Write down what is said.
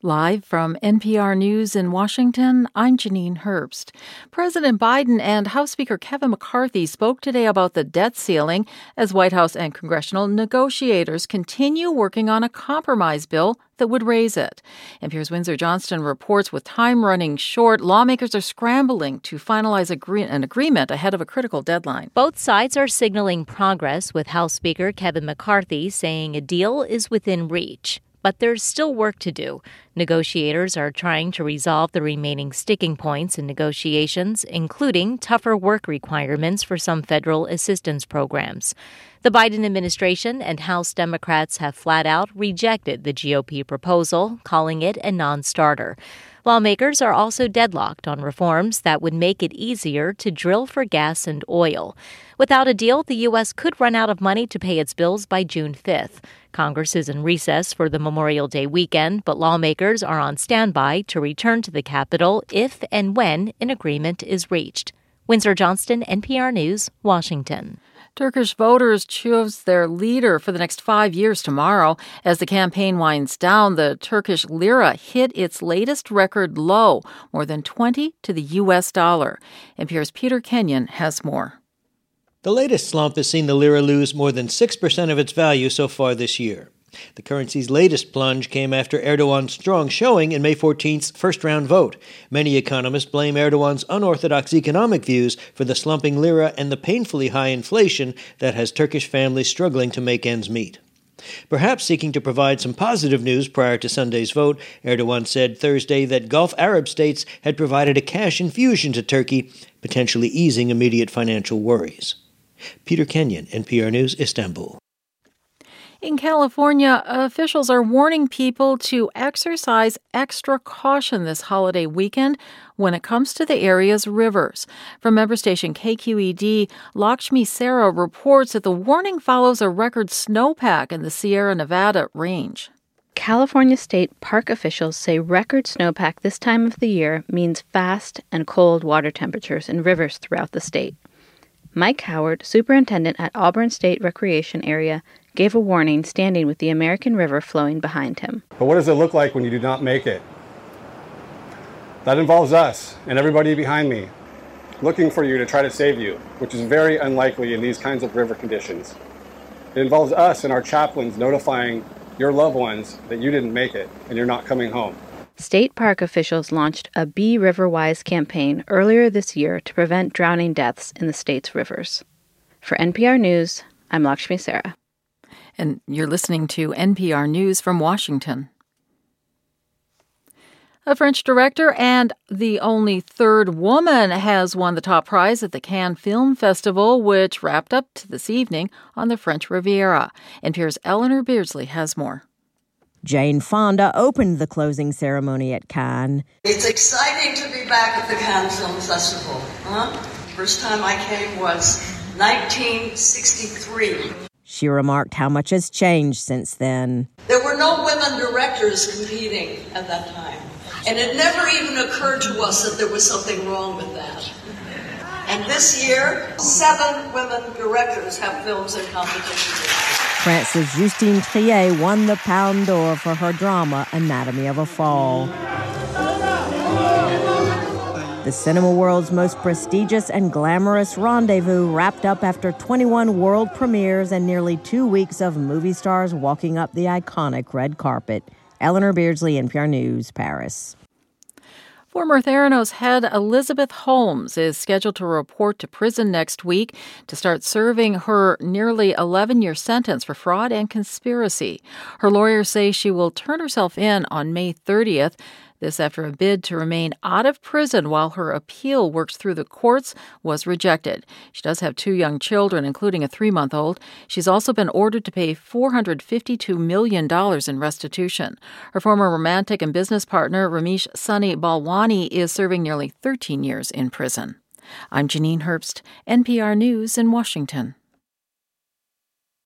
Live from NPR News in Washington, I'm Janine Herbst. President Biden and House Speaker Kevin McCarthy spoke today about the debt ceiling as White House and congressional negotiators continue working on a compromise bill that would raise it. NPR's Windsor Johnston reports with time running short, lawmakers are scrambling to finalize an agreement ahead of a critical deadline. Both sides are signaling progress, with House Speaker Kevin McCarthy saying a deal is within reach. But there's still work to do. Negotiators are trying to resolve the remaining sticking points in negotiations, including tougher work requirements for some federal assistance programs. The Biden administration and House Democrats have flat out rejected the GOP proposal, calling it a non-starter. Lawmakers are also deadlocked on reforms that would make it easier to drill for gas and oil. Without a deal, the U.S. could run out of money to pay its bills by June 5th. Congress is in recess for the Memorial Day weekend, but lawmakers are on standby to return to the Capitol if and when an agreement is reached. Windsor Johnston, NPR News, Washington. Turkish voters choose their leader for the next 5 years tomorrow. As the campaign winds down, the Turkish lira hit its latest record low, more than 20 to the U.S. dollar. NPR's Peter Kenyon has more. The latest slump has seen the lira lose more than 6% of its value so far this year. The currency's latest plunge came after Erdogan's strong showing in May 14th's first-round vote. Many economists blame Erdogan's unorthodox economic views for the slumping lira and the painfully high inflation that has Turkish families struggling to make ends meet. Perhaps seeking to provide some positive news prior to Sunday's vote, Erdogan said Thursday that Gulf Arab states had provided a cash infusion to Turkey, potentially easing immediate financial worries. Peter Kenyon, NPR News, Istanbul. In California, officials are warning people to exercise extra caution this holiday weekend when it comes to the area's rivers. From member station KQED, Lakshmi Sarah reports that the warning follows a record snowpack in the Sierra Nevada range. California state park officials say record snowpack this time of the year means fast and cold water temperatures in rivers throughout the state. Mike Howard, superintendent at Auburn State Recreation Area, gave a warning standing with the American River flowing behind him. But what does it look like when you do not make it? That involves us and everybody behind me looking for you to try to save you, which is very unlikely in these kinds of river conditions. It involves us and our chaplains notifying your loved ones that you didn't make it and you're not coming home. State park officials launched a Be Riverwise campaign earlier this year to prevent drowning deaths in the state's rivers. For NPR News, I'm Lakshmi Sarah. And you're listening to NPR News from Washington. A French director and the only third woman has won the top prize at the Cannes Film Festival, which wrapped up this evening on the French Riviera. NPR's Eleanor Beardsley has more. Jane Fonda opened the closing ceremony at Cannes. It's exciting to be back at the Cannes Film Festival. First time I came was 1963. She remarked how much has changed since then. There were no women directors competing at that time. And it never even occurred to us that there was something wrong with that. And this year, 7 women directors have films in competition. France's Justine Triet won the Palme d'Or for her drama Anatomy of a Fall. The cinema world's most prestigious and glamorous rendezvous wrapped up after 21 world premieres and nearly 2 weeks of movie stars walking up the iconic red carpet. Eleanor Beardsley, NPR News, Paris. Former Theranos head Elizabeth Holmes is scheduled to report to prison next week to start serving her nearly 11-year sentence for fraud and conspiracy. Her lawyers say she will turn herself in on May 30th. This after a bid to remain out of prison while her appeal works through the courts was rejected. She does have 2 young children, including a 3-month-old. She's also been ordered to pay $452 million in restitution. Her former romantic and business partner, Ramesh Sunny Balwani, is serving nearly 13 years in prison. I'm Janine Herbst, NPR News in Washington.